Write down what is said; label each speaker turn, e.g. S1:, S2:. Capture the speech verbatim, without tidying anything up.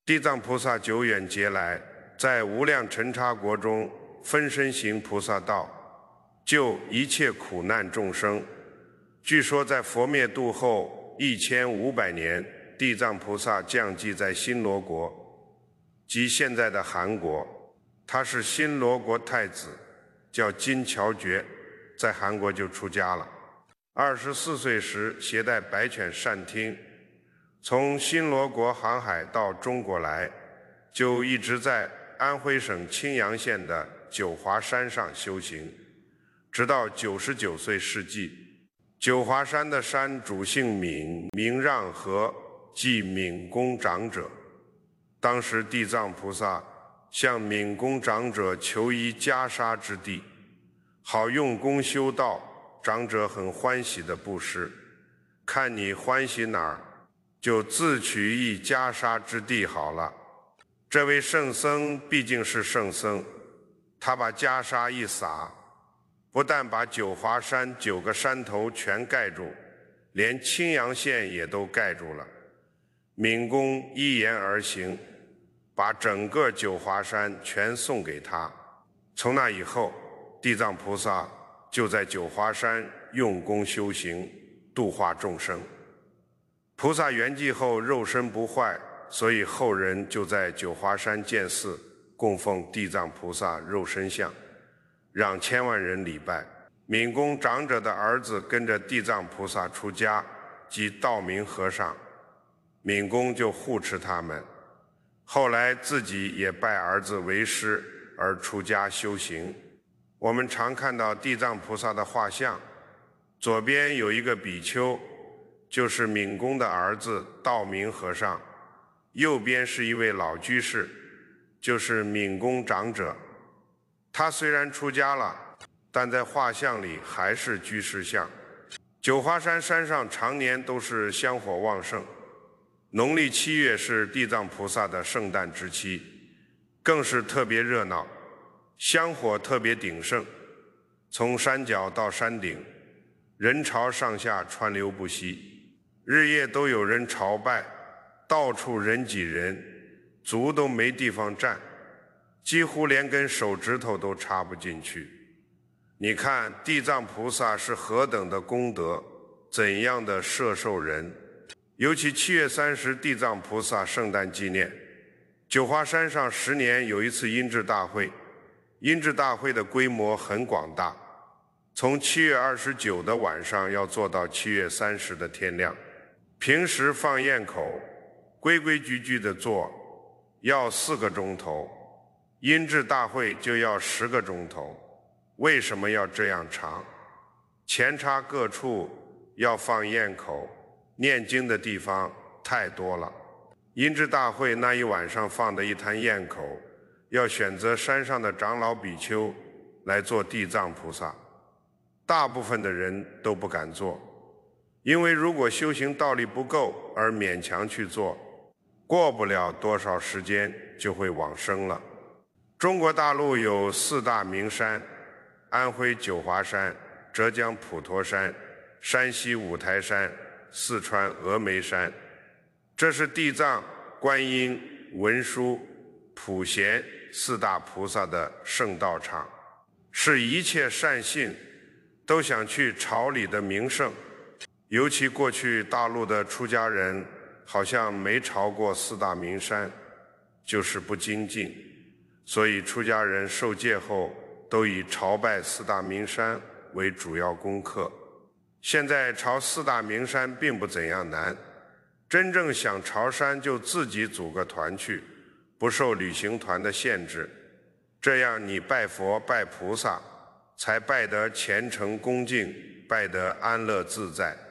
S1: 地藏菩萨久远劫来，在无量尘刹国中分身行菩萨道，救一切苦难众生。据说在佛灭度后一千五百年，地藏菩萨降寂在新罗国，即现在的韩国。他是新罗国太子，叫金乔觉，在韩国就出家了。二十四岁时携带白犬善听，从新罗国航海到中国来，就一直在安徽省青阳县的九华山上修行，直到九十九岁逝寂。九华山的山主姓闵，名让和，即闵公长者。当时地藏菩萨向闵公长者求一袈裟之地，好用功修道。长者很欢喜的布施，看你欢喜哪儿，就自取一袈裟之地好了。这位圣僧毕竟是圣僧，他把袈裟一撒，不但把九华山九个山头全盖住，连青阳县也都盖住了。闵公依言而行，把整个九华山全送给他。从那以后，地藏菩萨就在九华山用功修行，度化众生。菩萨圆寂后肉身不坏，所以后人就在九华山建寺，供奉地藏菩萨肉身像，让千万人礼拜。闵公长者的儿子跟着地藏菩萨出家，即道明和尚，闵公就护持他们。后来自己也拜儿子为师，而出家修行。我们常看到地藏菩萨的画像，左边有一个比丘，就是闵公的儿子道明和尚，右边是一位老居士，就是闵公长者。他虽然出家了，但在画像里还是居士像。九华山山上常年都是香火旺盛，农历七月是地藏菩萨的圣诞之期，更是特别热闹，香火特别鼎盛，从山脚到山顶，人潮上下川流不息，日夜都有人朝拜，到处人挤人，足都没地方站，几乎连根手指头都插不进去。你看地藏菩萨是何等的功德，怎样的摄受人。尤其七月三十地藏菩萨圣诞纪念，九华山上十年有一次音质大会，音质大会的规模很广大，从七月二十九的晚上要做到七月三十的天亮。平时放焰口，规规矩矩的做，要四个钟头，音质大会就要十个钟头。为什么要这样长？前叉各处要放焰口，念经的地方太多了。音质大会那一晚上放的一坛焰口，要选择山上的长老比丘来做地藏菩萨，大部分的人都不敢做，因为如果修行道力不够而勉强去做，过不了多少时间就会往生了。中国大陆有四大名山：安徽九华山、浙江普陀山、山西五台山、四川峨眉山。这是地藏、观音、文殊、普贤四大菩萨的圣道场，是一切善信都想去朝礼的名胜。尤其过去大陆的出家人好像没朝过四大名山，就是不精进，所以出家人受戒后都以朝拜四大名山为主要功课。现在朝四大名山并不怎样难，真正想朝山就自己组个团去，不受旅行团的限制，这样你拜佛拜菩萨才拜得虔诚恭敬，拜得安乐自在。